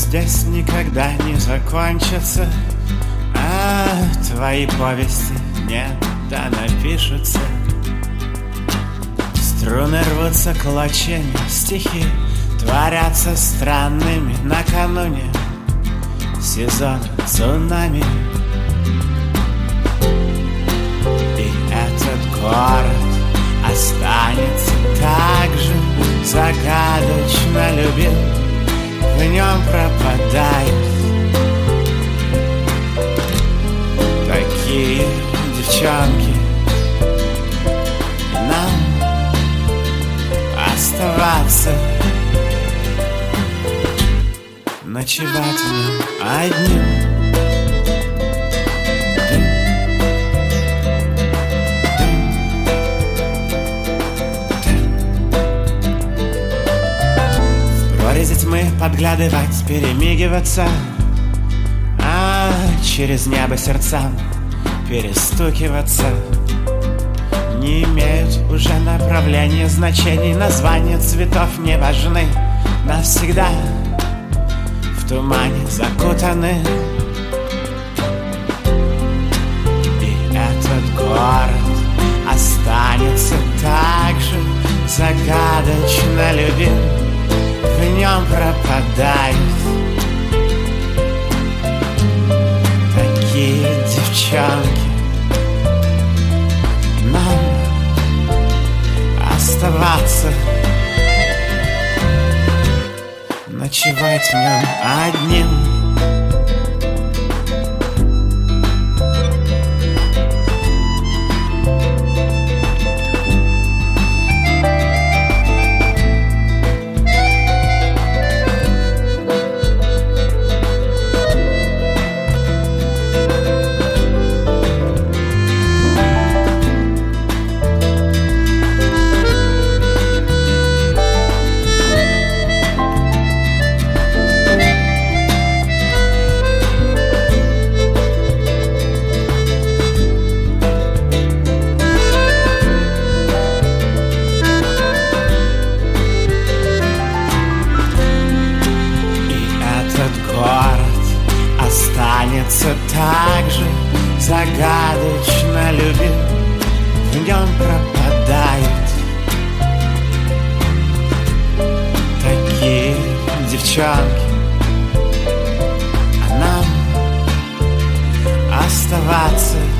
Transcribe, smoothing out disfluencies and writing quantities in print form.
здесь никогда не закончатся, а твои повести не напишутся. Струны рвутся клочьями, стихи творятся странными накануне сезона цунами. И этот город останется так же загадочно любим, в нем пропадают такие девчонки. Нам оставаться, ночевать в нем одним. Прорези тьмы подглядывать, перемигиваться, а через небо сердцам перестукиваться. Не имеют уже направления, значений, названия цветов не важны. Навсегда в тумане закутаны. И этот город останется так же загадочно любим, в нем пропадают такие девчонки. Нам оставаться, ночевать в нем одним. Останется так же загадочно любим, в нем пропадают такие девчонки. А нам оставаться,